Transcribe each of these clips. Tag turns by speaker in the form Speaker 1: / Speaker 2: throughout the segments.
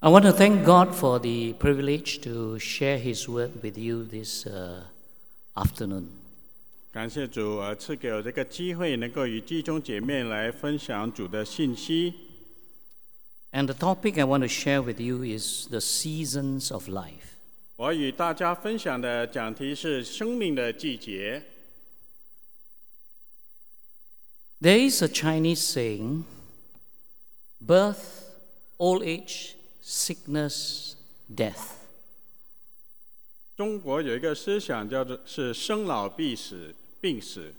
Speaker 1: I want to thank God for the privilege to share His word with you this afternoon.
Speaker 2: 感谢主赐给我这个机会，能够与弟兄姐妹来分享主的信息。
Speaker 1: And the topic I want to share with you is the seasons of life.
Speaker 2: 我与大家分享的讲题是生命的季节。
Speaker 1: There is a Chinese saying, birth, old age, sickness, death.
Speaker 2: 中国有一个思想叫做是生老病死，病死。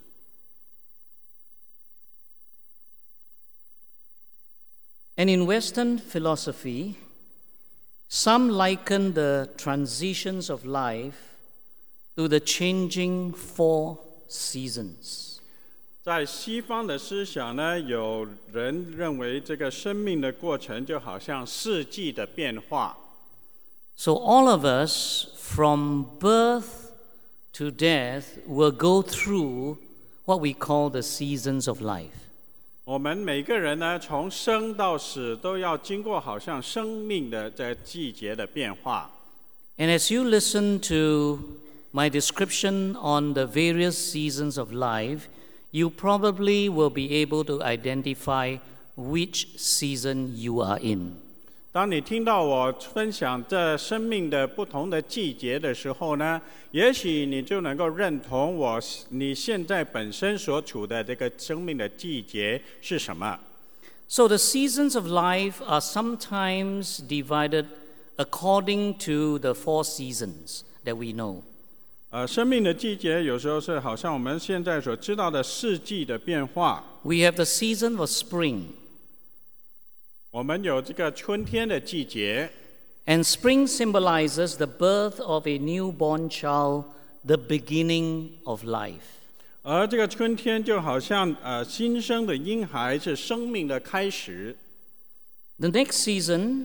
Speaker 1: And in Western philosophy, some liken the transitions of life to the changing four seasons.
Speaker 2: 在西方的思想呢，有人认为这个生命的过程就好像四季的变化。
Speaker 1: So all of us, from birth to death, will go through what we call the seasons of life.
Speaker 2: 我们每个人呢，从生到死都要经过好像生命的这季节的变化。
Speaker 1: And as you listen to my description on the various seasons of life, you probably will be able to identify which season you are in.
Speaker 2: 当你听到我分享这生命的不同的季节的时候呢，也许你就能够认同你现在本身所处的这个生命的季节是什么。
Speaker 1: So the seasons of life are sometimes divided according to the four seasons that we know.
Speaker 2: 生命的季节有时候是好像我们现在所知道的四季的变化。
Speaker 1: We have the season of spring.
Speaker 2: 我们有这个春天的季节。
Speaker 1: And spring symbolizes the birth of a newborn child, the beginning of life.
Speaker 2: 而这个春天就好像新生的婴孩是生命的开始。
Speaker 1: The next season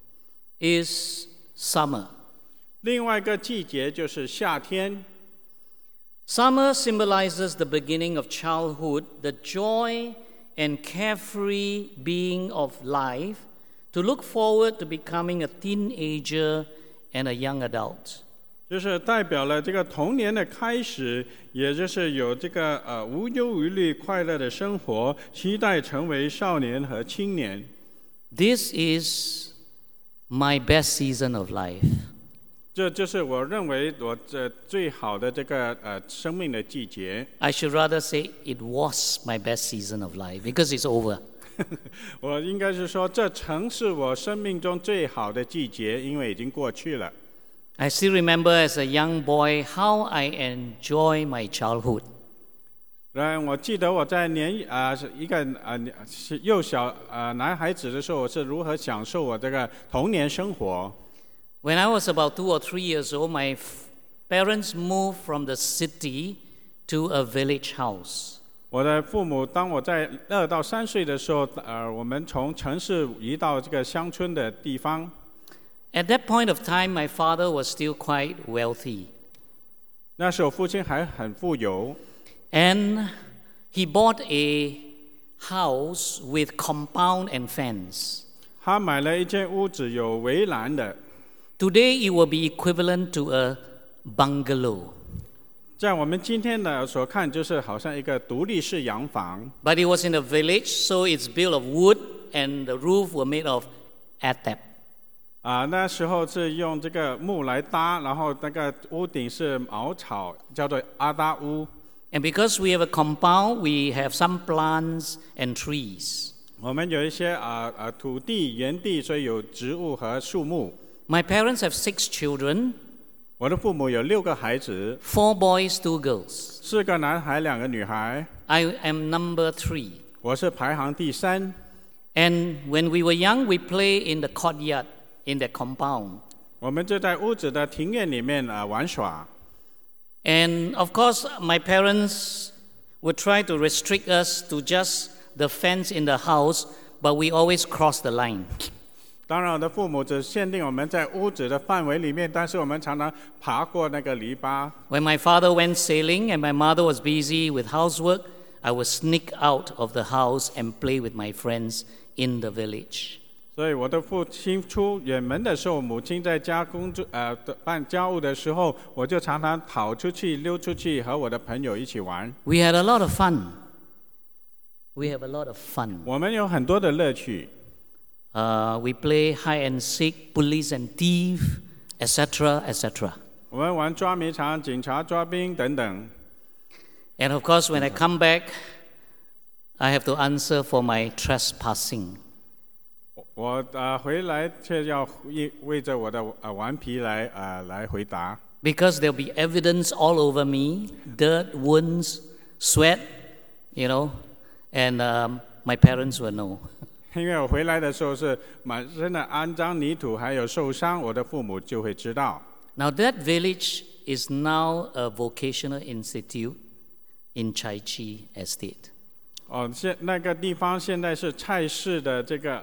Speaker 1: is summer.
Speaker 2: 另外一个季节就是夏天。
Speaker 1: Summer symbolizes the beginning of childhood, the joy and carefree being of life, to look forward to becoming a teenager and a young adult.
Speaker 2: 就是代表了这个童年的开始，也就是有这个无忧无虑、快乐的生活，期待成为少年和青年。
Speaker 1: This is my best season of life.
Speaker 2: 这就是我认为我最好的这个生命的季节。
Speaker 1: I should rather say it was my best season of life because it's over.
Speaker 2: 我应该是说，这曾是我生命中最好的季节，因为已经过去了。
Speaker 1: I still remember as a young boy how I enjoy my childhood.
Speaker 2: 我记得我在一个幼小男孩子的时候，我是如何享受我这个童年生活。
Speaker 1: When I was about 2 or 3 years old, my parents moved from the city to a village house.
Speaker 2: 我的父母，当我在2到3岁的时候，我们从城市移到这个乡村的地方。
Speaker 1: At that point of time, my father was still quite wealthy.
Speaker 2: 那时候父亲还很富有。
Speaker 1: And he bought a house with compound and fence.
Speaker 2: 他买了一间屋子有围栏的。
Speaker 1: Today, it will be equivalent to a bungalow.
Speaker 2: 在我们今天的所看，就是好像一个独立式洋房。
Speaker 1: But it was in a village, so it's built of wood, and the roof were made of atap.
Speaker 2: 那时候是用这个木来搭，然后那个屋顶是茅草，叫做阿达屋。
Speaker 1: And because we have a compound, we have some plants and trees.
Speaker 2: 我们有一些土地、园地，所以有植物和树木。
Speaker 1: My parents have 6 children.
Speaker 2: 我的父母有6个孩子
Speaker 1: ，4 boys, 2 girls.
Speaker 2: 4个男孩，2个女孩。
Speaker 1: I am number 3.
Speaker 2: 我是排行第3。
Speaker 1: And when we were young, we play in the courtyard in the compound.
Speaker 2: 我们就在屋子的庭院里面玩耍。
Speaker 1: And of course, my parents would try to restrict us to just the fence in the house, but we always cross the line.
Speaker 2: 当然，我的父母只限定我们在屋子的范围里面，但是我们常常爬过那个篱笆。
Speaker 1: When my father went sailing and my mother was busy with housework, I would sneak out of the house and play with my friends in the village.
Speaker 2: 所以我的父亲出远门的时候，母亲在家工作办家务的时候，我就常常跑出去溜出去和我的朋友一起玩。
Speaker 1: We had a lot of fun. We have a lot of fun.
Speaker 2: 我们有很多的乐趣。
Speaker 1: We play hide and seek, police and thief, etc., etc.
Speaker 2: 我们玩捉迷藏、警察抓兵等等。
Speaker 1: And of course, when I come back, I have to answer for my trespassing.
Speaker 2: 我回来却要为着我的顽皮来回答。
Speaker 1: Because there'll be evidence all over me, dirt, wounds, sweat, and my parents will know.
Speaker 2: 因为我回来的时候是满身的肮脏泥土，还有受伤，我的父母就会知道。
Speaker 1: Now that village is now a vocational institute in Chai Chi Estate.
Speaker 2: 那个地方现在是蔡氏的这个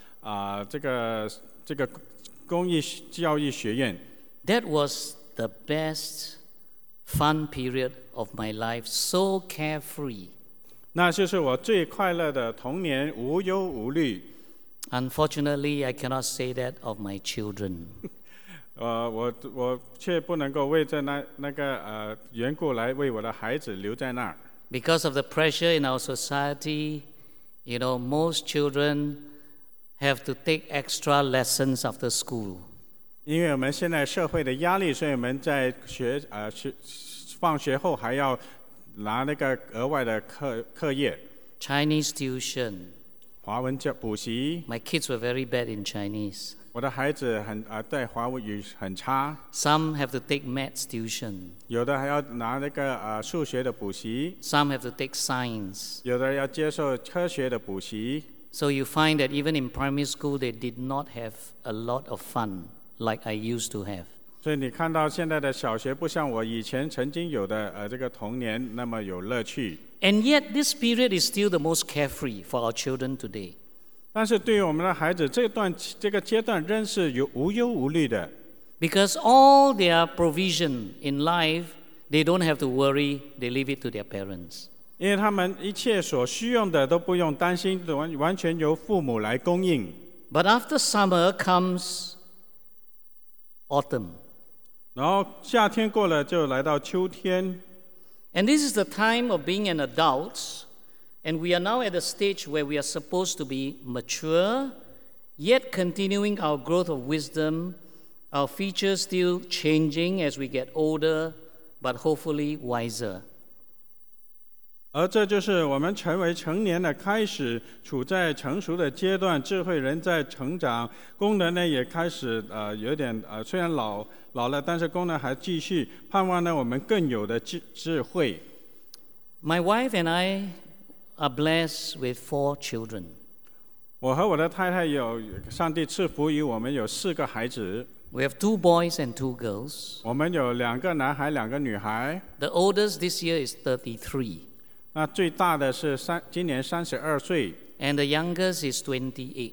Speaker 2: 公益教育学院。
Speaker 1: That was the best fun period of my life, so carefree.
Speaker 2: 那就是我最快乐的童年，无忧无虑。
Speaker 1: Unfortunately, I cannot say that of my children.
Speaker 2: 我却不能够为着那个缘故来为我的孩子留在那儿。
Speaker 1: Because of the pressure in our society, most children have to take extra lessons after school.
Speaker 2: 因为我们现在社会的压力，所以我们在放学后还要拿那个额外的课业。
Speaker 1: Chinese tuition.
Speaker 2: 华文补习。
Speaker 1: My kids were very bad in Chinese.
Speaker 2: 我的孩子对华语很差。
Speaker 1: Some have to take maths tuition.
Speaker 2: 有的还要拿那个数学的补习。
Speaker 1: Some have to take science.
Speaker 2: 有的要接受科学的补习。
Speaker 1: So you find that even in primary school, they did not have a lot of fun like I used to have.
Speaker 2: 所以你看到现在的小学不像我以前曾经有的这个童年那么有乐趣。
Speaker 1: And yet, this period is still the most carefree for our children today.
Speaker 2: 但是对于我们的孩子，这个阶段仍是无忧无虑的。
Speaker 1: Because all their provision in life, they don't have to worry, they leave it to their parents.
Speaker 2: 因为他们一切所需用的都不用担心，完全由父母来供应。
Speaker 1: But after summer comes autumn.
Speaker 2: 然后夏天过了，就来到秋天。
Speaker 1: And this is the time of being an adult, and we are now at a stage where we are supposed to be mature, yet continuing our growth of wisdom, our features still changing as we get older, but hopefully wiser.
Speaker 2: 而这就是我们成为成年的开始，处在成熟的阶段，智慧人在成长，功能呢也开始有点虽然老了，但是功能还继续，盼望呢我们更有的智慧。
Speaker 1: My wife and I are blessed with 4 children.
Speaker 2: 我和我的太太有上帝赐福于我们有4个孩子。
Speaker 1: We have 2 boys and 2 girls.
Speaker 2: 我们有2个男孩，2个女孩。
Speaker 1: The oldest this year is 33.
Speaker 2: 那最大的是今年32岁。
Speaker 1: And the youngest is 28.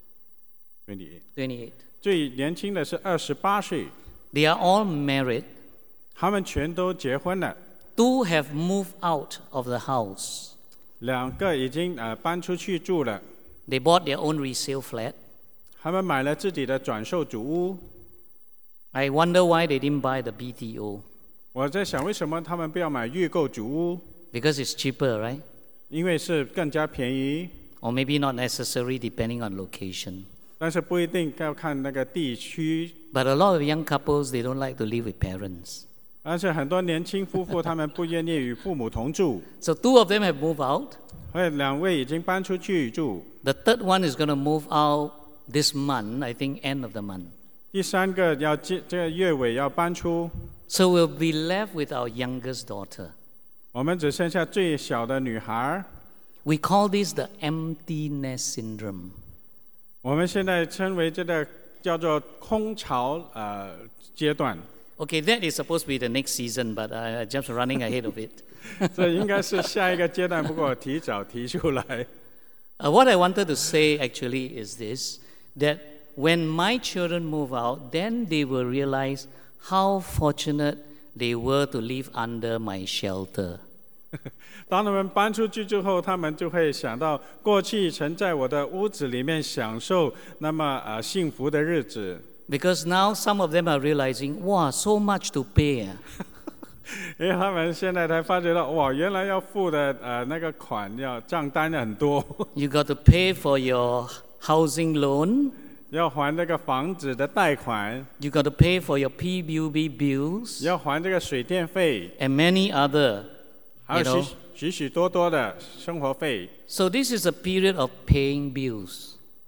Speaker 1: 28.
Speaker 2: 最年轻的是28岁。
Speaker 1: They are all married.
Speaker 2: 他们全都结婚了。
Speaker 1: 2 have moved out of the house.
Speaker 2: 2个已经搬出去住了。
Speaker 1: They bought their own resale flat.
Speaker 2: 他们买了自己的转售主屋。
Speaker 1: I wonder why they didn't buy the BTO.
Speaker 2: 我在想，为什么他们不要买预购主屋？
Speaker 1: Because it's cheaper, right?
Speaker 2: 因为是更加便宜。
Speaker 1: Or maybe not necessary, depending on location.
Speaker 2: 但是不一定要看那个地区。
Speaker 1: But a lot of young couples, they don't like to live with parents.
Speaker 2: 而且很多年轻夫妇他们不愿意与父母同住。
Speaker 1: So 2 of them have moved out.
Speaker 2: 还有2位已经搬出去住。
Speaker 1: The third one is going to move out this month, I think end of the month.
Speaker 2: 第3个这个月尾要搬出。
Speaker 1: So we'll be left with our youngest daughter.
Speaker 2: 我们只剩下最小的女孩。
Speaker 1: We call this the empty nest syndrome.
Speaker 2: 我们现在称为这个叫做空巢阶段。
Speaker 1: Okay, that is supposed to be the next season, but I'm just running ahead of it.
Speaker 2: 这应该是下一个阶段，不过我提早提出来。
Speaker 1: What I wanted to say actually is this, that when my children move out, then they will realize how fortunate they were to live under my shelter.
Speaker 2: 当他们搬出去之后，他们就会想到过去曾在我的屋子里面享受那么幸福的日子。
Speaker 1: Because now some of them are realizing, wow, so much to pay.
Speaker 2: 因为他们现在才发觉到，哇，原来要付的那个款要账单很多。
Speaker 1: You got to pay for your housing loan.
Speaker 2: 要还这个房子的贷款。
Speaker 1: You got to pay for your PUB bills.
Speaker 2: 要还这个水电费。
Speaker 1: And many other.
Speaker 2: 还有许许多多的生活费。
Speaker 1: So this is a period of paying bills.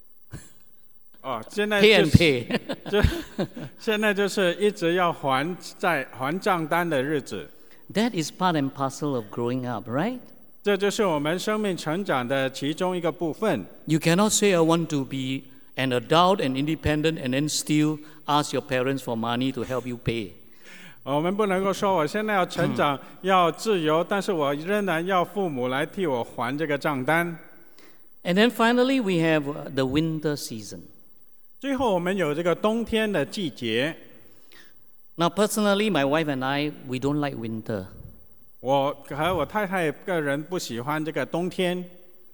Speaker 2: 现在
Speaker 1: pay and pay.
Speaker 2: 现在就是一直要还账单的日子。
Speaker 1: That is part and parcel of growing up, right?
Speaker 2: 这就是我们生命成长的其中一个部分。
Speaker 1: You cannot say I want to be an adult and independent and then still ask your parents for money to help you pay.
Speaker 2: 我们不能够说我现在要成长，要自由，但是我仍然要父母来替我还这个账单。
Speaker 1: And then finally we have the winter season.
Speaker 2: 最后我们有这个冬天的季节。
Speaker 1: Now personally, my wife and I, we don't like winter.
Speaker 2: 我和我太太个人不喜欢这个冬天。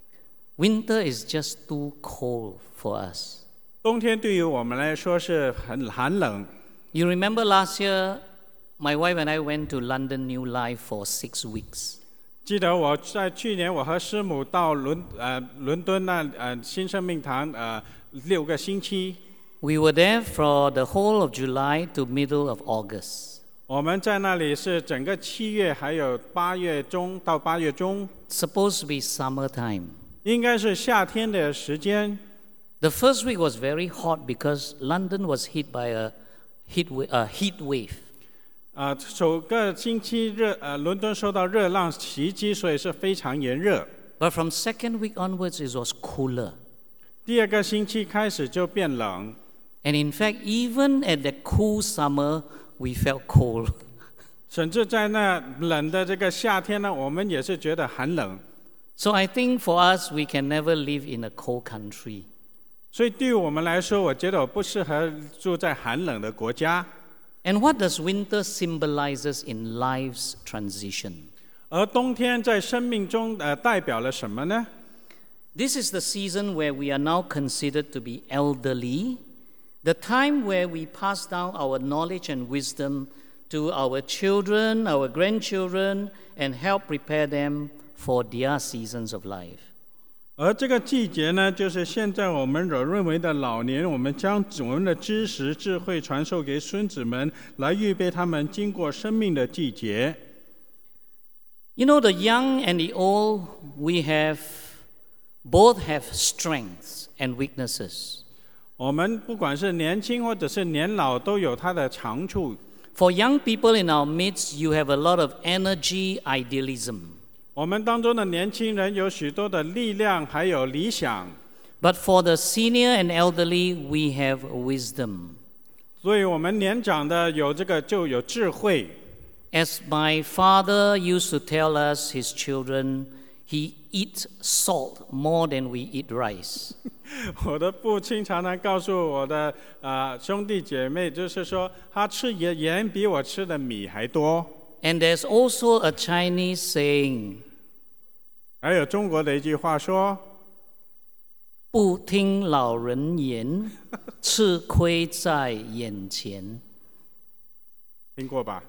Speaker 1: Winter is just too cold for us.
Speaker 2: 冬天对于我们来说是很寒冷。
Speaker 1: You remember last year, my wife and I went to London New Life for 6 weeks.
Speaker 2: 记得我在去年我和师母到伦敦新生命堂6个星期。
Speaker 1: We were there for the whole of July to middle of August.
Speaker 2: 我们在那里是整个7月还有8月中到8月中。
Speaker 1: Supposed to be summertime.
Speaker 2: 应该是夏天的时间。
Speaker 1: The first week was very hot because London was hit by a heat wave.
Speaker 2: 首个星期伦敦受到热浪袭击，所以是非常炎热。
Speaker 1: But from second week onwards, it was cooler.
Speaker 2: 第二个星期开始就变冷。
Speaker 1: And in fact, even at the cool summer, we felt cold.
Speaker 2: 甚至在那冷的这个夏天呢，我们也是觉得寒冷。
Speaker 1: So I think for us, we can never live in a cold country.
Speaker 2: 所以对于我们来说，我觉得我不适合住在寒冷的国家。
Speaker 1: And what does winter symbolizes in life's transition?
Speaker 2: 而冬天在生命中代表了什么呢？
Speaker 1: This is the season where we are now considered to be elderly, the time where we pass down our knowledge and wisdom to our children, our grandchildren, and help prepare them for their seasons of life.
Speaker 2: 而这个季节呢，就是现在我们所认为的老年，我们将我们的知识、智慧传授给孙子们，来预备他们经过生命的季节。
Speaker 1: You know, the young and the old, both have strengths and weaknesses.
Speaker 2: 我们不管是年轻或者是年老，都有它的长处。
Speaker 1: For young people in our midst, you have a lot of energy, idealism.
Speaker 2: 我们当中的年轻人有许多的力量，还有理想。
Speaker 1: But for the senior and elderly, we have wisdom.
Speaker 2: 所以我们年长的就有智慧。
Speaker 1: As my father used to tell us, his children, he eats salt more than we eat rice.
Speaker 2: 我的父亲常常告诉我的兄弟姐妹，就是说他吃盐比我吃的米还多。
Speaker 1: And there's also a Chinese saying.
Speaker 2: 还有中国的一句话说：
Speaker 1: 不听老人言，吃亏在眼前。
Speaker 2: 听过吧？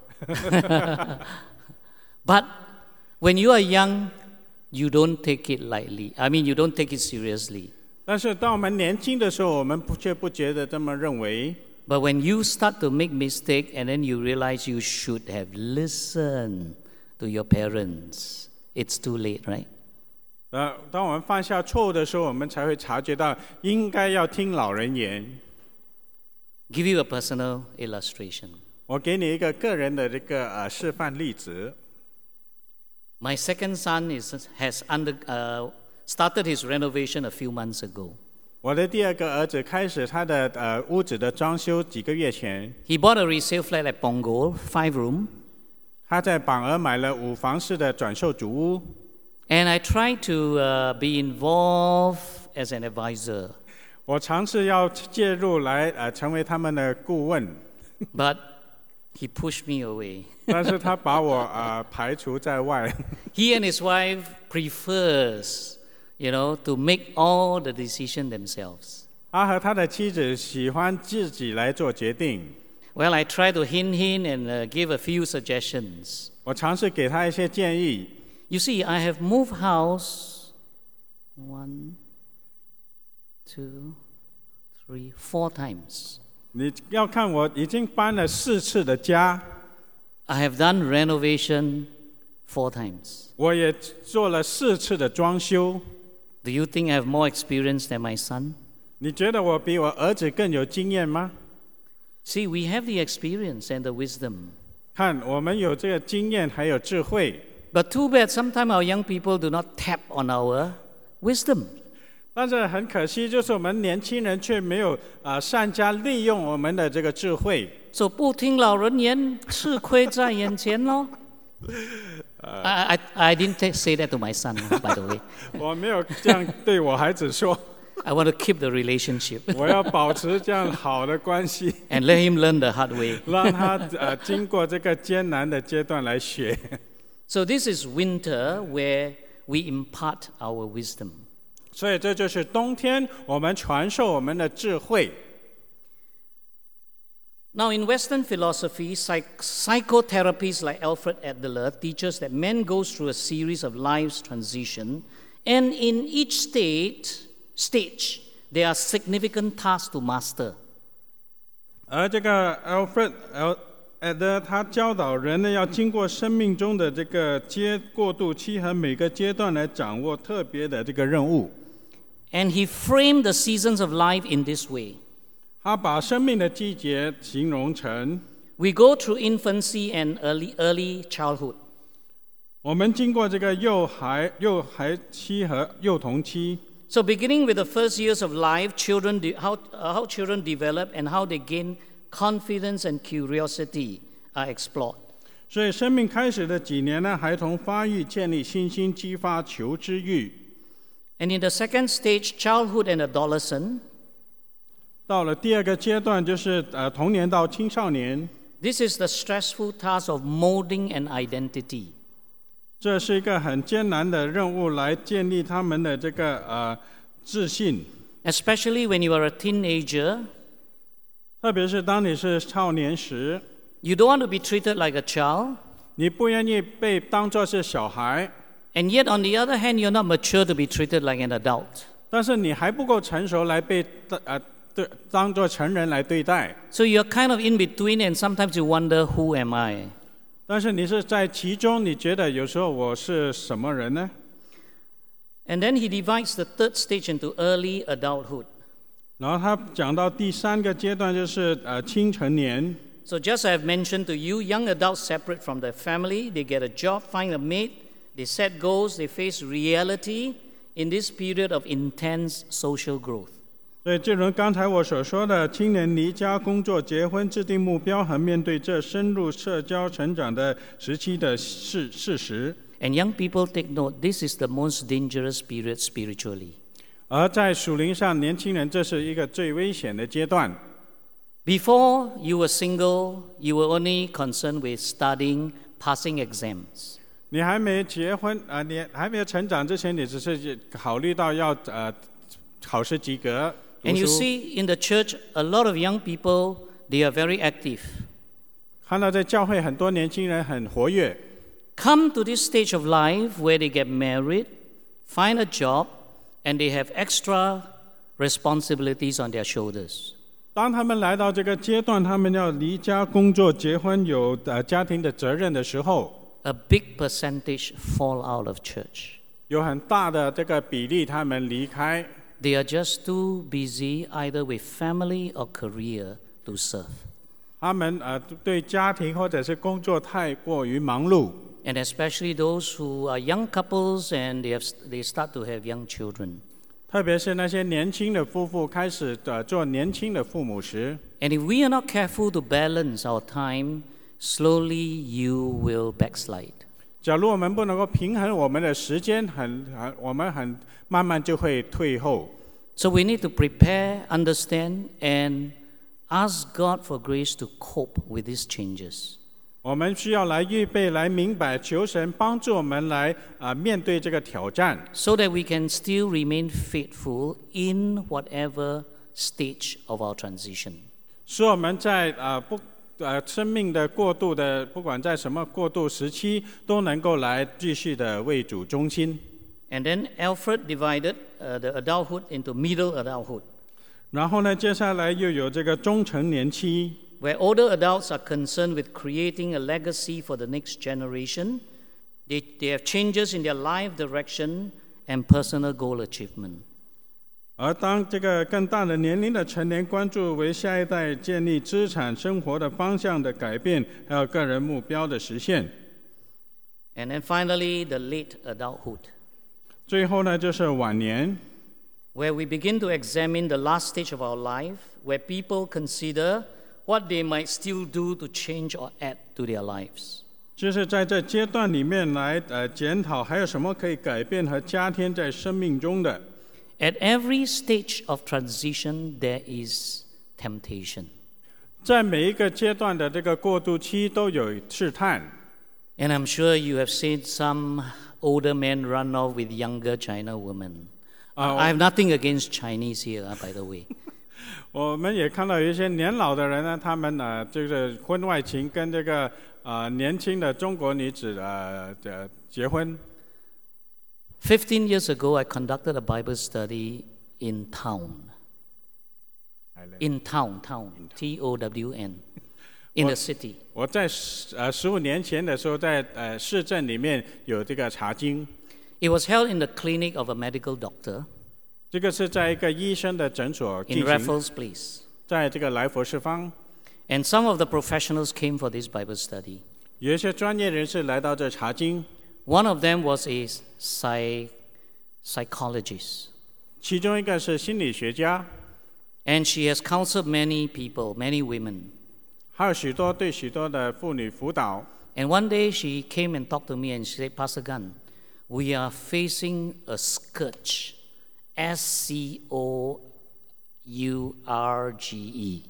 Speaker 1: But when you are young, you don't take it lightly. I mean, you don't take it seriously.
Speaker 2: 但是当我们年轻的时候，我们却不觉得这么认为。
Speaker 1: But when you start to make mistake and then you realize you should have listened to your parents, it's too late, right?
Speaker 2: 当我们犯下错误的时候，我们才会察觉到应该要听老人言。
Speaker 1: Give you a personal illustration.
Speaker 2: 我给你一个个人的这个示范例子。
Speaker 1: My second son has started his renovation a few months ago.
Speaker 2: 我的第二个儿子开始他的屋子的装修几个月前。
Speaker 1: He bought a resale flat at Punggol, 5 room.
Speaker 2: 他在榜儿买了5房式的转售主屋。
Speaker 1: And I tried to be involved as an advisor.
Speaker 2: 我尝试要介入来成为他们的顾问。
Speaker 1: But he pushed me away.
Speaker 2: 但是他把我排除在外。
Speaker 1: He and his wife prefers, to make all the decision themselves.
Speaker 2: 他和他的妻子喜欢自己来做决定。
Speaker 1: Well, I try to hint and give a few suggestions.
Speaker 2: 我尝试给他一些建议。
Speaker 1: You see, I have moved house 1, 2, 3, 4 times.
Speaker 2: 你要看我已经搬了4次的家。
Speaker 1: I have done renovation 4 times.
Speaker 2: 我也做了4次的装修。
Speaker 1: Do you think I have more experience than my son?
Speaker 2: 你觉得我比我儿子更有经验吗？
Speaker 1: See, we have the experience and the wisdom.
Speaker 2: 看，我们有这个经验，还有智慧。
Speaker 1: But too bad, sometimes our young people do not tap on our wisdom.
Speaker 2: 但是很可惜，就是我们年轻人却没有善加利用我们的这个智慧。
Speaker 1: So 不听老人言，吃亏在眼前咯。I didn't say that to my son, by the way.
Speaker 2: 我没有这样对我孩子说。
Speaker 1: I want to keep the relationship
Speaker 2: 我要保持这样好的关系，
Speaker 1: and let him learn the hard way.
Speaker 2: 让他经过这个艰难的阶段来学。
Speaker 1: So this is winter where we impart our wisdom.
Speaker 2: 所以这就是冬天我们传授我们的智慧。
Speaker 1: Now, in Western philosophy, psychotherapists like Alfred Adler teach us that man goes through a series of life's transition, and in each stage, there are significant tasks to master.
Speaker 2: 而这个 Alfred Adler 他教导人呢，要经过生命中的这个过渡期和每个阶段来掌握特别的这个任务。
Speaker 1: And he framed the seasons of life in this way.
Speaker 2: 他把生命的季节形容成
Speaker 1: We go through infancy and early childhood.
Speaker 2: 我们经过这个幼孩期和幼童期。
Speaker 1: So beginning with the first years of life, how children develop and how they gain confidence and curiosity are explored.
Speaker 2: 所以生命开始的几年呢，孩童发育、建立信心、激发求知欲。
Speaker 1: And in the second stage, childhood and adolescence,
Speaker 2: 到了第2个阶段，就是童年到青少年。
Speaker 1: this is the stressful task of molding an identity.
Speaker 2: 这是一个很艰难的任务，来建立他们的这个自信。
Speaker 1: Especially when you are a teenager,
Speaker 2: 特别是当你是少年时，
Speaker 1: you don't want to be treated like a child,
Speaker 2: 你不愿意被当作是小孩，
Speaker 1: and yet on the other hand, you're not mature to be treated like an adult.
Speaker 2: 但是你还不够成熟来被当作成人来对待。
Speaker 1: So you're kind of in between, and sometimes you wonder, who am I?
Speaker 2: 但是你是在其中，你觉得有时候我是什么人呢？
Speaker 1: And then he divides the third stage into early adulthood.
Speaker 2: 然后他讲到第3个阶段，就是青成年。
Speaker 1: So just as I've mentioned to you, young adults separate from their family, they get a job, find a mate, they set goals, they face reality in this period of intense social growth.
Speaker 2: 所以正如刚才我所说的，青年离家工作、结婚、制定目标和面对这深入社交成长的时期的事实。
Speaker 1: And young people take note, this is the most dangerous period spiritually.
Speaker 2: 而在属灵上，年轻人这是一个最危险的阶段。
Speaker 1: Before you were single, you were only concerned with studying, passing exams.
Speaker 2: 你还没结婚你还没有成长之前，你只是考虑到要考试及格。
Speaker 1: And you see in the church, a lot of young people, they are very active.
Speaker 2: 看到在教会很多年轻人很活跃。
Speaker 1: Come to this stage of life where they get married, find a job, and they have extra responsibilities on their shoulders.
Speaker 2: 当他们来到这个阶段，他们要离家工作、结婚，有家庭的责任的时候，
Speaker 1: A big percentage fall out of church.
Speaker 2: 有很大的这个比例他们离开。
Speaker 1: They are just too busy either with family or career to serve.
Speaker 2: 他们对家庭或者是工作太过于忙碌。
Speaker 1: And especially those who are young couples and they start to have young children.
Speaker 2: 特别是那些年轻的夫妇开始做年轻的父母时。
Speaker 1: And if we are not careful to balance our time, slowly you will backslide.
Speaker 2: 假如我们不能够平衡我们的时间，我们慢慢就会退后。
Speaker 1: So we need to prepare, understand, and ask God for grace to cope with these changes.
Speaker 2: 我们需要来预备、来明白，求神帮助我们来面对这个挑战，
Speaker 1: so that we can still remain faithful in whatever stage of our transition.
Speaker 2: 使我们在生命的过渡的，不管在什么过渡时期，都能够来继续的为主忠心。
Speaker 1: And then Alfred divided the adulthood into middle adulthood,
Speaker 2: 然后呢，接下来又有这个中成年期，
Speaker 1: where older adults are concerned with creating a legacy for the next generation. They have changes in their life direction and personal goal achievement.
Speaker 2: 而当这个更大的年龄的成年，关注为下一代建立资产生活的方向的改变，还有个人目标的实现。
Speaker 1: And then finally, the late adulthood,
Speaker 2: 最后呢，就是晚年，
Speaker 1: where we begin to examine the last stage of our life, where people consider what they might still do to change or add to their lives.
Speaker 2: 就是在这阶段里面来检讨，还有什么可以改变和加添在生命中的。
Speaker 1: At every stage of transition, there is temptation.
Speaker 2: 在每一个阶段的这个过渡期都有试探。
Speaker 1: And I'm sure you have seen some older men run off with younger China women. I have nothing against Chinese here, by the way.
Speaker 2: 我们也看到有一些年老的人呢，他们这个婚外情跟这个年轻的中国女子结婚。
Speaker 1: 15 years ago, I conducted a Bible study in town. In town, T-O-W-N, in the city.
Speaker 2: 我在15年前的时候，在市镇里面有这个查经，
Speaker 1: It was held in the clinic of a medical doctor
Speaker 2: 这个是在一个医生的诊所
Speaker 1: in
Speaker 2: 进行，
Speaker 1: Raffles Place.
Speaker 2: 在这个来佛士方，
Speaker 1: And some of the professionals came for this Bible study.
Speaker 2: 有一些专业人士来到这查经，
Speaker 1: One of them was a psychologist.
Speaker 2: 其中一个是心理学家，
Speaker 1: And she has counseled many people, many women.
Speaker 2: 还有对许多的妇女辅导。
Speaker 1: And one day she came and talked to me and she said, Pastor Gan, we are facing a scourge. S-C-O-U-R-G-E.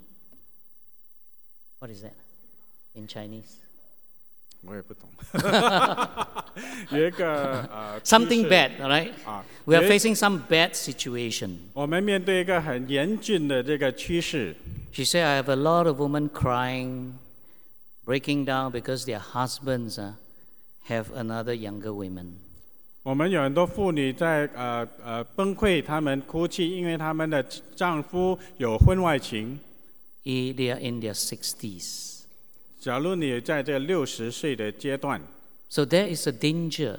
Speaker 1: What is that in Chinese?
Speaker 2: 我也不懂，有一个
Speaker 1: Something bad, all right?
Speaker 2: 啊，
Speaker 1: We are facing some bad situation.
Speaker 2: 我们面对一个很严峻的这个趋势。
Speaker 1: She said, I have a lot of women crying, breaking down because their husbands have another younger women.
Speaker 2: 我们有很多妇女在崩溃，她们哭泣，因为她们的丈夫有婚外情。
Speaker 1: They are in their 60s.
Speaker 2: 假如你在这60岁的阶段，
Speaker 1: So there is a danger.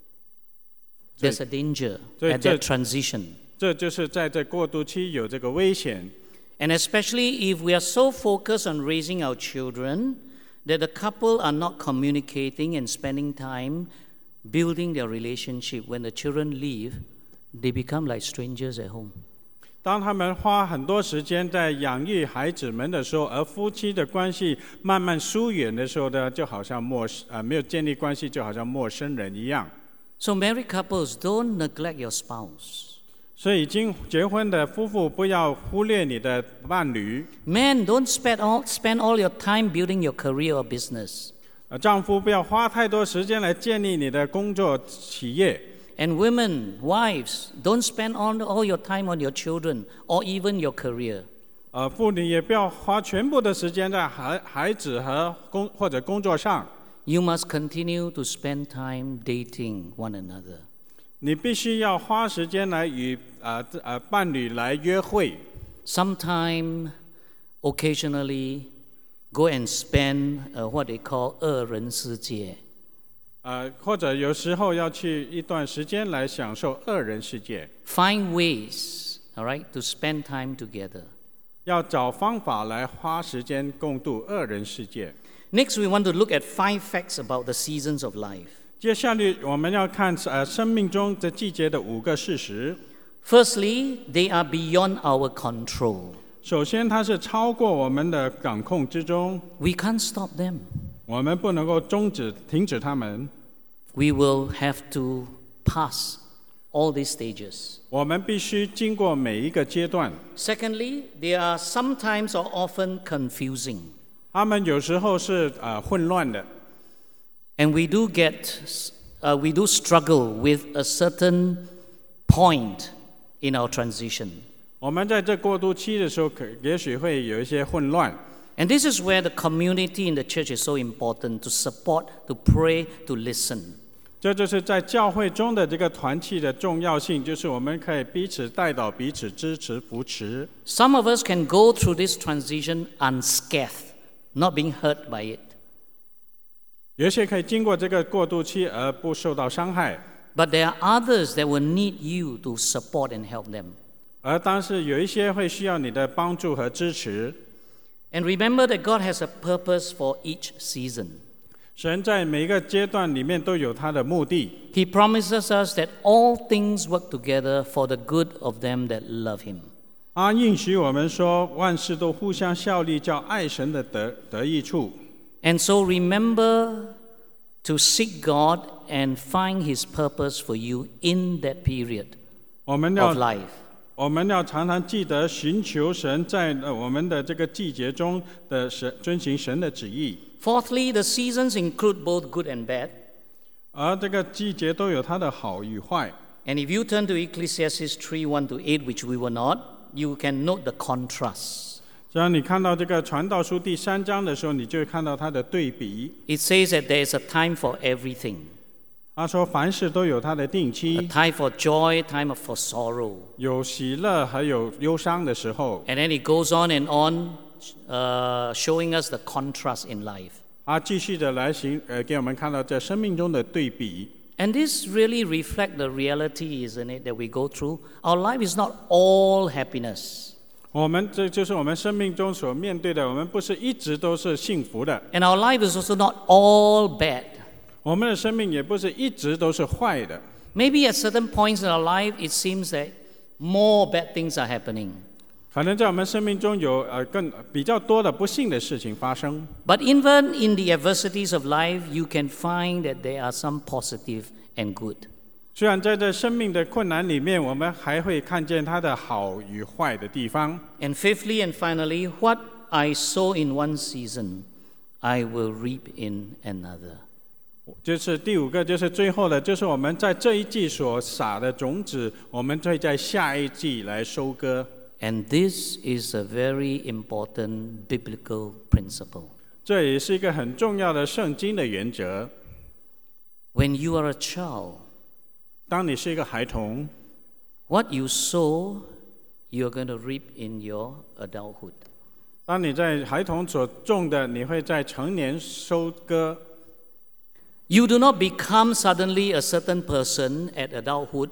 Speaker 1: There's a danger at that transition.
Speaker 2: 这就是在这过渡期有这个危险。
Speaker 1: And especially if we are so focused on raising our children that the couple are not communicating and spending time building their relationship. When the children leave, they become like strangers at home.
Speaker 2: 当他们花很多时间在养育孩子们的时候，而夫妻的关系慢慢疏远的时候呢，就好像没有建立关系，就好像陌生人一样。
Speaker 1: So married couples, don't neglect your spouse.
Speaker 2: 所以已经结婚的夫妇不要忽略你的伴侣。
Speaker 1: Men, don't spend all your time building your career or business.
Speaker 2: 丈夫不要花太多时间来建立你的工作企业。
Speaker 1: And women, wives, don't spend all your time on your children or even your career.
Speaker 2: 妇女也不要花全部的时间在孩子和或者工作上。
Speaker 1: You must continue to spend time dating one another.
Speaker 2: 你必须要花时间来与伴侣来约会。
Speaker 1: Sometime, occasionally, go and spend what they call 二人世界.
Speaker 2: 或者有时候要去一段时间来享受二人世界。
Speaker 1: Find ways, all right, to spend time together.
Speaker 2: 要找方法来花时间共度二人世界。
Speaker 1: Next, we want to look at 5 facts about the seasons of life.
Speaker 2: 接下来我们要看生命中这季节的5个事实。
Speaker 1: Firstly, they are beyond our control.
Speaker 2: 首先，它是超过我们的掌控之中，
Speaker 1: We can't stop them.
Speaker 2: 我们不能够停止它们。
Speaker 1: We will have to pass all these stages.
Speaker 2: 我们必须经过每一个阶段。
Speaker 1: Secondly, they are sometimes or often confusing.
Speaker 2: 他们有时候是混乱的，
Speaker 1: And we do struggle with a certain point in our transition.
Speaker 2: 我们在这过渡期的时候，也许会有一些混乱。
Speaker 1: And this is where the community in the church is so important to support, to pray, to listen.
Speaker 2: 这就是在教会中的这个团契的重要性，就是我们可以彼此带导、彼此支持、扶持。
Speaker 1: Some of us can go through this transition unscathed, not being hurt by it.
Speaker 2: 有些可以经过这个过渡期而不受到伤害，
Speaker 1: But there are others that will need you to support and help them.
Speaker 2: 而当时有一些会需要你的帮助和支持。
Speaker 1: And remember that God has a purpose for each season.
Speaker 2: 神在每一个阶段里面都有他的目的。
Speaker 1: He promises us that all things work together for the good of them that love Him.
Speaker 2: 他应许我们说，万事都互相效力，叫爱神的得益处。
Speaker 1: And so remember to seek God and find His purpose for you in that period
Speaker 2: 我们
Speaker 1: of
Speaker 2: 要
Speaker 1: life.
Speaker 2: 我们要常常记得寻求神在我们的这个季节中的遵行神的旨意。
Speaker 1: Fourthly, the seasons include both good and bad.
Speaker 2: 而这个季节都有它的好与坏。
Speaker 1: And if you turn to Ecclesiastes 3:1-8, which we will not, you can note the contrast.
Speaker 2: 只要你看到这个传道书第3章的时候，你就会看到它的对比。
Speaker 1: It says that there is a time for everything.
Speaker 2: 他说凡事都有它的定
Speaker 1: A
Speaker 2: 期，
Speaker 1: time for joy, time for sorrow.
Speaker 2: 有喜乐还有忧伤的时候。
Speaker 1: And then it goes on and on, showing us the contrast in life.
Speaker 2: 他继续的来给我们看到在生命中的对比。
Speaker 1: And this really reflects the reality, isn't it, that we go through? Our life is not all happiness.
Speaker 2: 这就是我们生命中所面对的，我们不是一直都是幸福的，
Speaker 1: And our life is also not all bad.
Speaker 2: 我们的生命也不是一直都是坏的。
Speaker 1: Maybe at certain points in our life, it seems that more bad things are happening.
Speaker 2: 可能在我们生命中有比较多的不幸的事情发生，
Speaker 1: But even in the adversities of life, you can find that there are some positive and good.
Speaker 2: 虽然在这生命的困难里面，我们还会看见它的好与坏的地方。
Speaker 1: And fifthly and finally, what I sow in one season, I will reap in another.
Speaker 2: 就是第5个，就是最后的，就是我们在这一季所撒的种子，我们会在下一季来收割。
Speaker 1: And this is a very important biblical principle.
Speaker 2: 这也是一个很重要的圣经的原则。
Speaker 1: When you are a child,
Speaker 2: 当你是一个孩童，
Speaker 1: what you sow, you're going to reap in your adulthood.
Speaker 2: 当你在孩童所种的，你会在成年收割。
Speaker 1: You do not become suddenly a certain person at adulthood,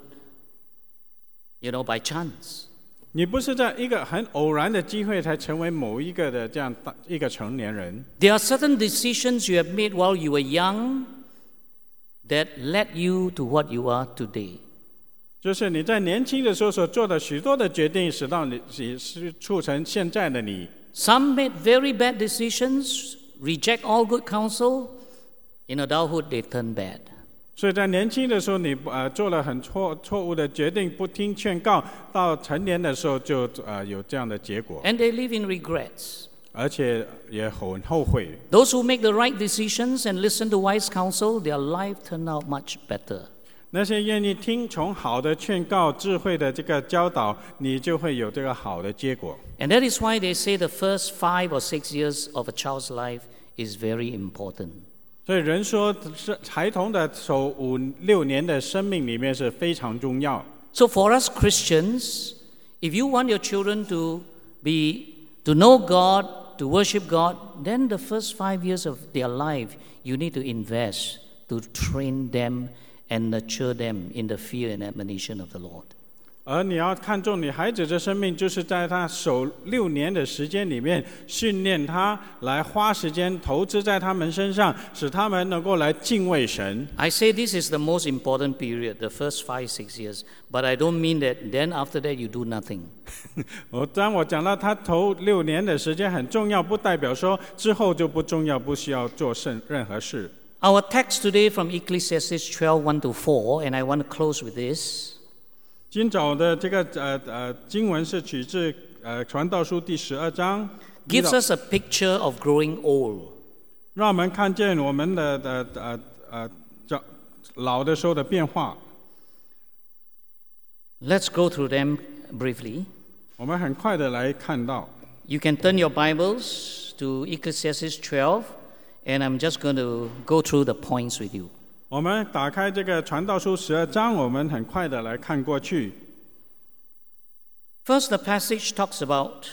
Speaker 1: by chance.
Speaker 2: 你不是在一个很偶然的机会才成为某一个的这样一个成年人。
Speaker 1: There are certain decisions you have made while you were young that led you to what you are today.
Speaker 2: 就是你在年轻的时候所做的许多的决定，使到你是促成现在的你。
Speaker 1: Some made very bad decisions, reject all good counsel. In adulthood, they turn bad.
Speaker 2: 所以在年轻的时候，你做了很错误的决定，不听劝告，到成年的时候就有这样的结果，
Speaker 1: And they live in regrets.
Speaker 2: 而且也很后悔。
Speaker 1: Those who make the right decisions and listen to wise counsel, their life turn out much better.
Speaker 2: 那些愿意听从好的劝告、智慧的这个教导，你就会有这个好的结果。
Speaker 1: And that is why they say the first 5 or 6 years of a child's life is very important.
Speaker 2: 所以人说，是孩童的首5、6年的生命里面是非常重要。
Speaker 1: So for us Christians, if you want your children to know God, to worship God, then the first 5 years of their life, you need to invest to train them and nurture them in the fear and admonition of the Lord.
Speaker 2: 而你要看重你孩子的生命，就是在他首6年的时间里面训练他，来花时间投资在他们身上，使他们能够来敬畏神。
Speaker 1: I say this is the most important period, the first 5, 6 years, but I don't mean that then after that you do nothing.
Speaker 2: 当我讲到他头6年的时间很重要，不代表说之后就不重要，不需要做任何事。
Speaker 1: Our text today from Ecclesiastes 12:1-4, and I want to close with this.
Speaker 2: 今早的这个经文是取自传道书第12章，
Speaker 1: gives us a picture of growing old.
Speaker 2: 让我们看见我们的老的时候的变化。
Speaker 1: Let's go through them briefly.
Speaker 2: 我们很快的来看到。
Speaker 1: You can turn your Bibles to Ecclesiastes 12, and I'm just going to go through the points with you.
Speaker 2: 我们打开这个传道书12章，我们很快的来看过去。
Speaker 1: First, the passage talks about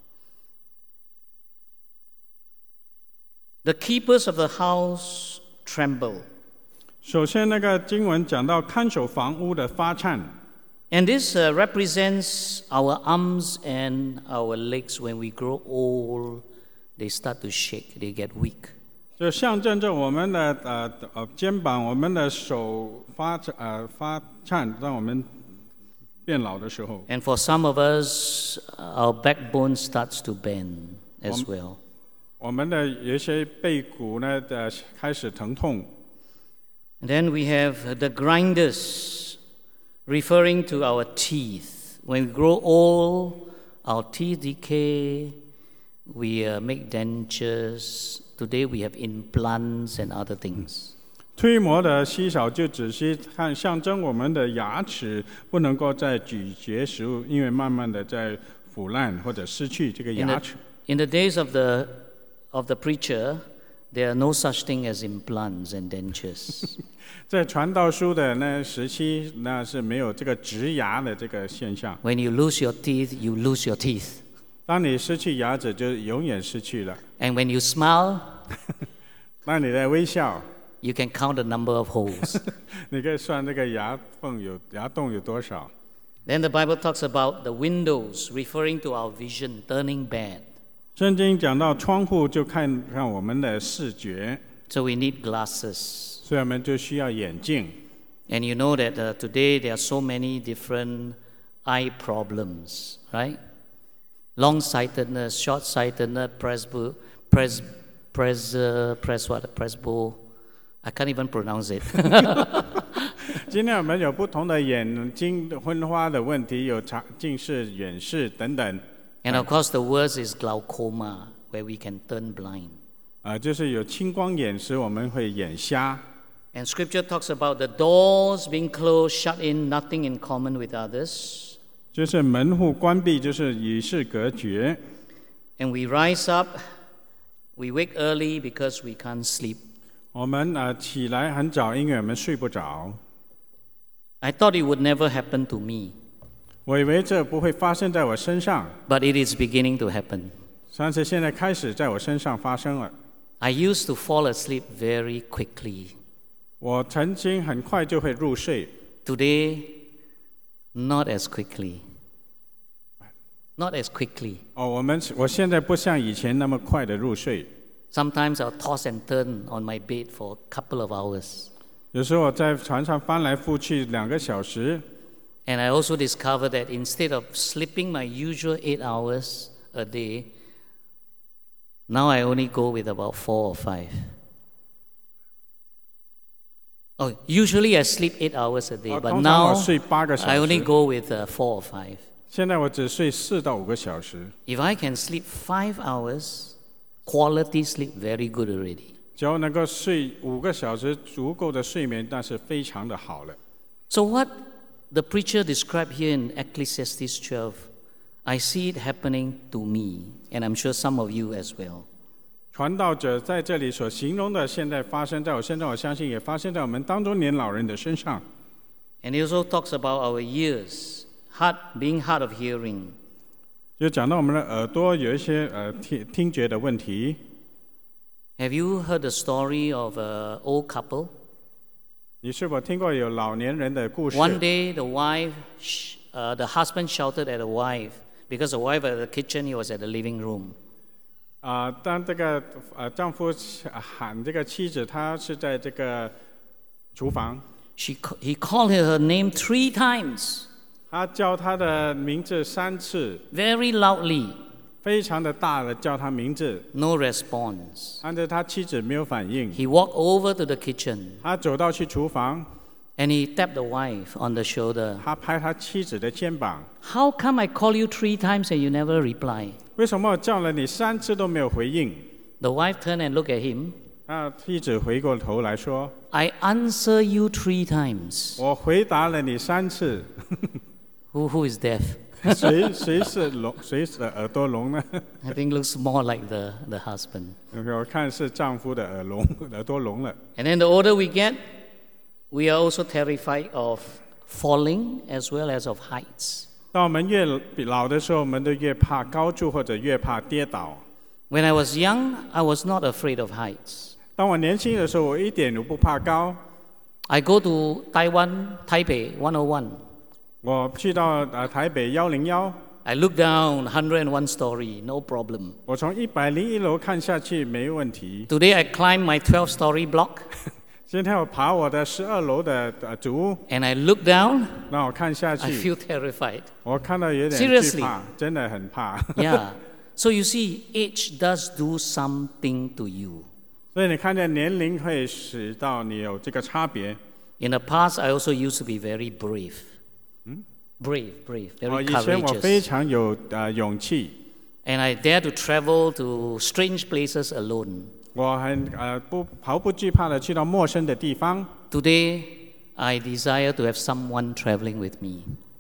Speaker 1: the keepers of the house tremble.
Speaker 2: 首先，那个经文讲到看守房屋的发颤，
Speaker 1: And this represents our arms and our legs. When we grow old, they start to shake, they get weak.
Speaker 2: 就象征着我们的肩膀、我们的手发颤，让我们变老的时候。
Speaker 1: And for some of us, our backbone starts to bend as well.
Speaker 2: 我们的有一些背骨呢开始疼痛。
Speaker 1: And then we have the grinders, referring to our teeth. When we grow old, our teeth decay, we make dentures. Today we have implants and other things.
Speaker 2: 推磨的稀少就只是象征我们的牙齿不能够再咀嚼食物，因为慢慢的在腐烂或者失去这个牙齿。
Speaker 1: In the days of the preacher, there are no such thing as implants and dentures.
Speaker 2: 在传道书的那时期，那是没有这个植牙的这个现象。
Speaker 1: When you lose your teeth, you lose your teeth.
Speaker 2: 当你失去牙齿，就永远失去了。
Speaker 1: And when you smile,
Speaker 2: 当你在微笑，
Speaker 1: you can count the number of holes.
Speaker 2: 你可以算这个牙洞有多少。
Speaker 1: Then the Bible talks about the windows, referring to our vision turning bad.
Speaker 2: 圣经讲到窗户，就看我们的视觉，
Speaker 1: So we need glasses.
Speaker 2: 所以我们就需要眼镜。
Speaker 1: And you know that today there are so many different eye problems, right? Long-sightedness, short-sightedness, presbo. I can't even pronounce it.
Speaker 2: 今天我们有不同的眼睛昏花的问题，有近视、远视等等。
Speaker 1: And of course, the worst is glaucoma, where we can turn blind.
Speaker 2: 就是有青光眼时，我们会眼瞎。
Speaker 1: And Scripture talks about the doors being closed, shut in, nothing in common with others.
Speaker 2: 就是门户关闭，就是与世隔绝。
Speaker 1: And we rise up, we wake early because we can't sleep.
Speaker 2: 我们起来很早，因为我们睡不着。
Speaker 1: I thought it would never happen to me,
Speaker 2: 我以为这不会发生在我身上，
Speaker 1: but it is beginning to happen.
Speaker 2: 但是现在开始在我身上发生了。
Speaker 1: I used to fall asleep very quickly.
Speaker 2: 我曾经很快就会入睡，
Speaker 1: Today, not as quickly. Not as quickly.
Speaker 2: 我现在不像以前那么快的入睡。
Speaker 1: Sometimes I'll toss and turn on my bed for a couple of hours.
Speaker 2: 有时候我在床上翻来覆去2个小时。
Speaker 1: And I also discovered that instead of sleeping my usual 8 hours a day, now I only go with about 4 or 5. Oh, usually I sleep 8 hours a day, but
Speaker 2: 通常
Speaker 1: now
Speaker 2: 我睡8个小
Speaker 1: I only
Speaker 2: 时，
Speaker 1: go with 4 or 5.
Speaker 2: 现在我只睡4到5个小时。
Speaker 1: If I can sleep 5 hours, quality sleep very good already.
Speaker 2: 只要能够睡5个小时，足够的睡眠，那是非常的好了。
Speaker 1: So what the preacher described here in Ecclesiastes 12, I see it happening to me, and I'm sure some of you as well.
Speaker 2: 传道者在这里所形容的，现在发生在我身上，我相信也发生在我们当中年老人的身上。
Speaker 1: And he also talks about our ears, being hard of hearing.
Speaker 2: 就讲到我们的耳朵有一些听觉的问题。
Speaker 1: Have you heard the story of an old couple?
Speaker 2: 你是否听过有老年人的故事？
Speaker 1: One day, the husband shouted at the wife because the wife at the kitchen, he was at the living room.
Speaker 2: 当这个丈夫喊这个妻子，她是在这个厨房。
Speaker 1: He called her name 3 times,
Speaker 2: 他叫她的名字3次，
Speaker 1: very loudly.
Speaker 2: 非常的大的叫她名字，
Speaker 1: No response.
Speaker 2: 但是他妻子没有反应。
Speaker 1: He walked over to the kitchen,
Speaker 2: 他走到去厨房，
Speaker 1: And he tapped the wife on the shoulder.
Speaker 2: 他拍他妻子的肩膀。
Speaker 1: How come I call you 3 times and you never reply?
Speaker 2: 为什么我叫了你3次都没有回应？
Speaker 1: The wife turned and looked at him.
Speaker 2: 妻子回过头来说
Speaker 1: I answer you 3 times.
Speaker 2: 我回答了你3次。
Speaker 1: Who is deaf?
Speaker 2: 谁是聋？谁是耳朵聋呢？
Speaker 1: I think looks more like the husband.
Speaker 2: 我看是丈夫的耳朵聋了。
Speaker 1: And then the older we get, we are also terrified of falling as well as of heights.
Speaker 2: 当我们越老的时候，我们都越怕高处，或者越怕跌倒。
Speaker 1: When I was young, I was not afraid of heights.
Speaker 2: 当我年轻的时候，我一点都不怕高。
Speaker 1: I go to Taiwan, Taipei 101.
Speaker 2: 我去到台北101，
Speaker 1: I look down 101 story, no problem.
Speaker 2: 我从101楼看下去没问题。
Speaker 1: Today I climb my 12-story block
Speaker 2: 今天我爬我的12楼的主屋，
Speaker 1: and I look down,
Speaker 2: 让我看下
Speaker 1: I
Speaker 2: 去，
Speaker 1: feel terrified.
Speaker 2: 我看到有点惧
Speaker 1: Seriously
Speaker 2: 怕，真的很怕。
Speaker 1: Yeah. So you see, age does do something to you.
Speaker 2: 所以你看见年龄会使到你有这个差别。
Speaker 1: In the past, I also used to be very brave. Brave,
Speaker 2: 以
Speaker 1: very
Speaker 2: 前我非
Speaker 1: courageous.
Speaker 2: 常有勇气，
Speaker 1: And I dare to travel to strange places alone.
Speaker 2: 我很毫不惧怕的去到陌生的地方。
Speaker 1: Today, I desire to have someone traveling with me.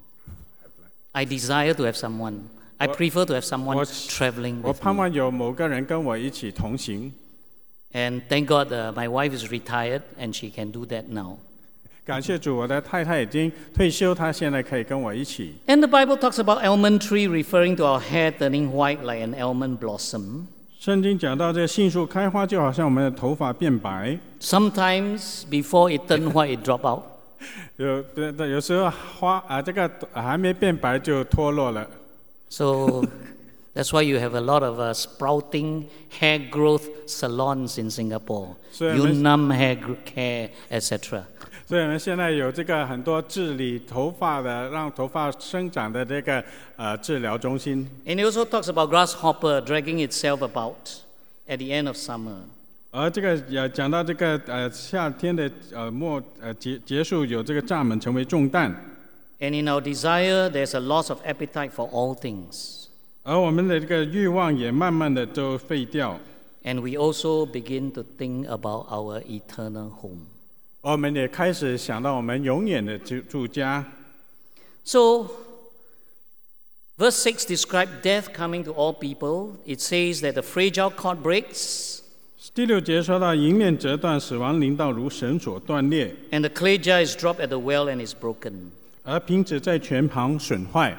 Speaker 1: I desire to have someone. I prefer to have someone traveling
Speaker 2: 我
Speaker 1: with
Speaker 2: 盼
Speaker 1: me.
Speaker 2: 望有某个人跟我一起同行。
Speaker 1: And thank God my wife is retired and she can do that now.
Speaker 2: 感谢主，我的太太已经退休，她现在可以跟我一起。
Speaker 1: And the Bible talks about almond tree referring to our hair turning white like an almond blossom.
Speaker 2: 圣经讲到这杏树开花，就好像我们的头发变白。
Speaker 1: Sometimes before it turn white, it drop out.
Speaker 2: 有时候这个还没变白就脱落了。
Speaker 1: So that's why you have a lot of sprouting hair growth salons in Singapore.
Speaker 2: So,
Speaker 1: Yunnan hair, etc.
Speaker 2: 所以我们现在有这个很多治理头发的，让头发生长的这个治疗中心。
Speaker 1: And it also talks about grasshopper dragging itself about at the end of summer.
Speaker 2: 而这个也讲到这个夏天的结束，有这个蚱蜢成为重担。
Speaker 1: And in our desire, there's a loss of appetite for all things.
Speaker 2: 而我们的这个欲望也慢慢的都废掉。
Speaker 1: And we also begin to think about our eternal home.
Speaker 2: 我们也开始想到我们永远的住家。
Speaker 1: So, verse 6 describes death coming to all people. It says that the fragile cord breaks,
Speaker 2: 第6节说到迎面折断，死亡临到如绳索断裂，
Speaker 1: and the clay jar is dropped at the well and is broken.
Speaker 2: 而瓶子在泉旁损坏。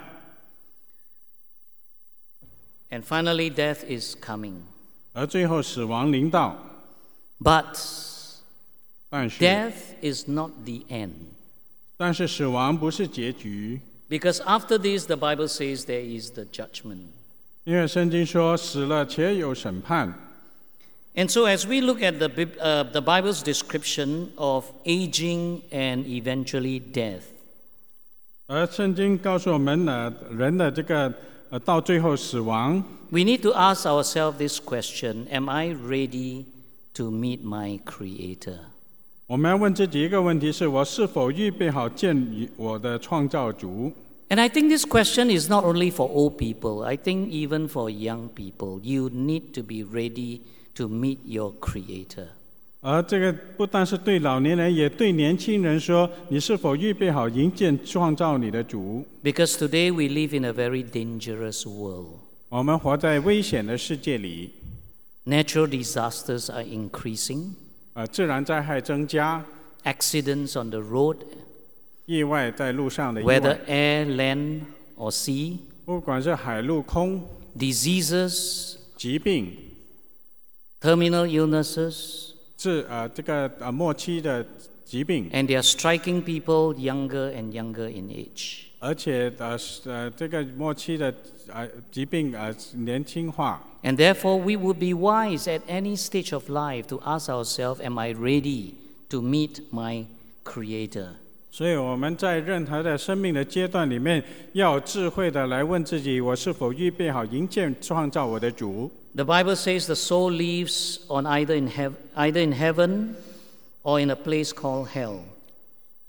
Speaker 1: And finally, death is coming.
Speaker 2: 而最后死亡临到，
Speaker 1: But
Speaker 2: 但是
Speaker 1: death is not the end.
Speaker 2: 死亡不是结局，
Speaker 1: Because after this, the Bible says there is the judgment.
Speaker 2: 因为圣经说死了且有审判。
Speaker 1: And so, as we look at the Bible's description of aging and eventually death,
Speaker 2: 而圣经告诉我们人的这个到最后死亡，
Speaker 1: we need to ask ourselves this question: Am I ready to meet my Creator?
Speaker 2: 我们要问自己一个问题：是我是否预备好见我的创造主？
Speaker 1: And I think this question is not only for old people. I think even for young people, you need to be ready to meet your Creator.
Speaker 2: 而这个不但是对老年人，也对年轻人说：你是否预备好迎接创造你的主？
Speaker 1: Because today we live in a very dangerous world.
Speaker 2: 我们活在危险的世界里，
Speaker 1: Natural disasters are increasing.
Speaker 2: 自然灾害增加，
Speaker 1: Accidents on the road,
Speaker 2: 意外在路上的意
Speaker 1: whether
Speaker 2: 外，
Speaker 1: air, land, or sea,
Speaker 2: 不管是海陆空，
Speaker 1: diseases,
Speaker 2: 疾病，
Speaker 1: terminal illnesses,
Speaker 2: 这个末期的疾病，
Speaker 1: and they are striking people younger and younger in age.
Speaker 2: 而且这个末期的疾病年轻化。
Speaker 1: And therefore, we would be wise at any stage of life to ask ourselves, am I ready to meet my Creator?
Speaker 2: 所以我们在任何的生命的阶段里面，要有智慧的来问自己：我是否预备好迎接创造我的主？
Speaker 1: The Bible says the soul lives on either in heaven or in a place called hell.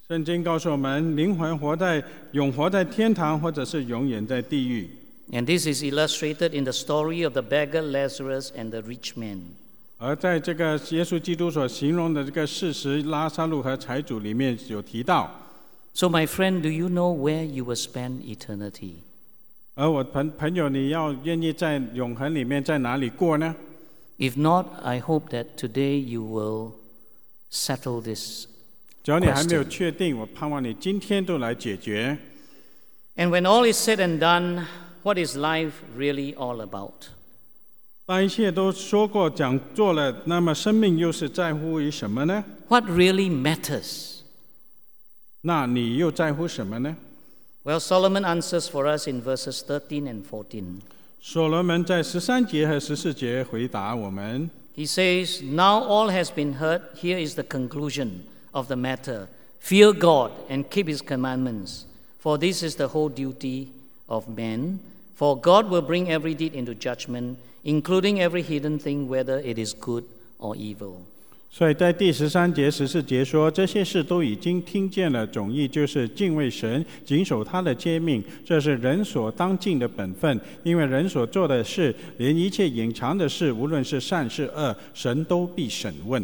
Speaker 2: 圣经告诉我们，灵魂永活在天堂，或者是永远在地狱。
Speaker 1: And this is illustrated in the story of the beggar Lazarus and the rich man.
Speaker 2: 而在这个耶稣基督所形容的这个事实，拉撒路和财主里面有提到。
Speaker 1: So, my friend, do you know where you will spend eternity?
Speaker 2: 而我朋友，你要愿意在永恒里面在哪里过呢？
Speaker 1: If not, I hope that today you will settle this
Speaker 2: 只要你还没有
Speaker 1: question.
Speaker 2: 确定，我盼望你今天都来解决。
Speaker 1: And when all is said and done, what is life really all about?
Speaker 2: 当一切都说过讲做了，那么生命又是在乎于什么呢？
Speaker 1: What really matters?
Speaker 2: 那你又在乎什么呢？
Speaker 1: Well, Solomon answers for us in verses 13 and 14.
Speaker 2: 所罗门在13节和14节回答我们。
Speaker 1: He says, Now all has been heard. Here is the conclusion of the matter. Fear God and keep his commandments, for this is the whole duty of man. For God will bring every deed into judgment, including every hidden thing, whether it is good or evil.
Speaker 2: 所以在第13节、14节说，这些事都已经听见了，总意就是敬畏神，谨守他的诫命，这是人所当尽的本分。因为人所做的事，连一切隐藏的事，无论是善是恶，神都必审问。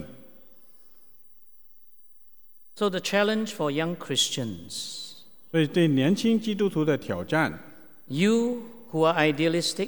Speaker 1: So the challenge for young Christians,
Speaker 2: 所以对年轻基督徒的挑战，
Speaker 1: you who are idealistic,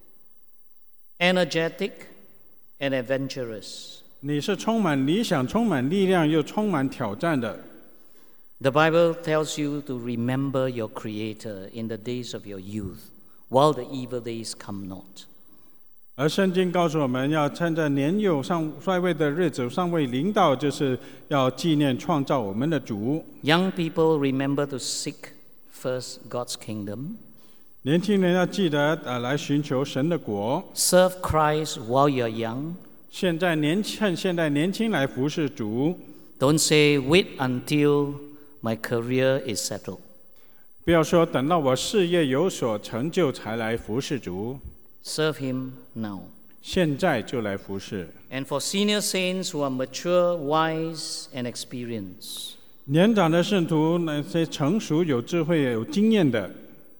Speaker 1: energetic, and adventurous,
Speaker 2: 你是充满理想、充满力量又充满挑战的。
Speaker 1: the Bible tells you to remember your Creator in the days of your youth, while the evil days come not.
Speaker 2: 而圣经告诉我们要趁着年幼衰微的日子尚未临到，就是要纪念创造我们的主。
Speaker 1: Young people, remember to seek first God's kingdom,
Speaker 2: 年轻人要记得来寻求神的国。
Speaker 1: serve Christ while you're young.
Speaker 2: 趁现在年轻来服侍主，
Speaker 1: Don't say, wait until my career is settled.
Speaker 2: 不要说等到我事业有所成就才来服侍主，
Speaker 1: Serve Him now.
Speaker 2: 现在就来服侍。
Speaker 1: And for senior saints who are mature, wise, and experienced,
Speaker 2: 年长的圣徒，那些成熟、有智慧、有经验的，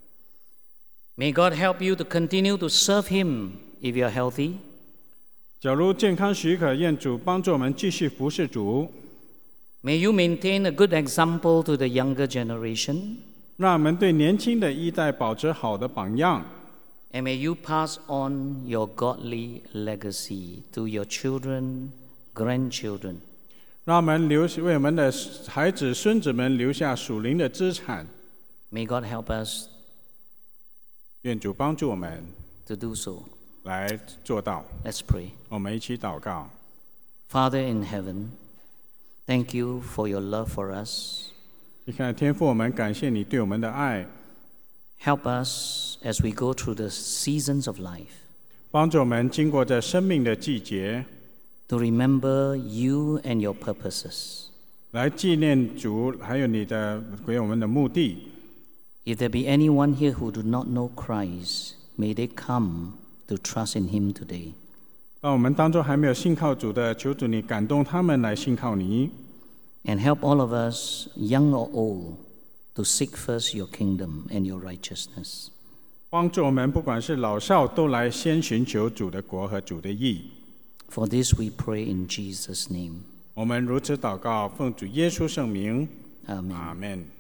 Speaker 1: may God help you to continue to serve Him if you're healthy.
Speaker 2: 假如健康许可，愿主帮助我们继续服侍主。
Speaker 1: May you maintain a good example to the younger generation,
Speaker 2: 让我们对年轻的一代保持好的榜样，
Speaker 1: and may you pass on your godly legacy to your children, grandchildren.
Speaker 2: 让我们为我们的孩子、孙子们留下属灵的资产。
Speaker 1: May God help us
Speaker 2: 愿主帮助我们
Speaker 1: to do so.
Speaker 2: 来做到。
Speaker 1: Let's pray.
Speaker 2: 我们一起祷告。
Speaker 1: Father in heaven, thank you for your love for us.
Speaker 2: 你看，天父，我们感谢你对我们的爱，
Speaker 1: Help us as we go through the seasons of life
Speaker 2: 帮助我们经过这生命的季节，
Speaker 1: to remember you and your purposes.
Speaker 2: 来纪念主，还有你的给我们的目的。
Speaker 1: If there be anyone here who do not know Christ, may they come to trust in Him today.
Speaker 2: 当我们当中还没有信靠主的，求主你感动他们来信靠你，
Speaker 1: And help all of us, young or old, to seek first your kingdom and your righteousness.
Speaker 2: 帮助我们不管是老少都来先寻求主的国和主的义。
Speaker 1: For this we pray in Jesus' name.
Speaker 2: 我们如此祷告，奉主耶稣圣名，
Speaker 1: Amen.
Speaker 2: 阿们。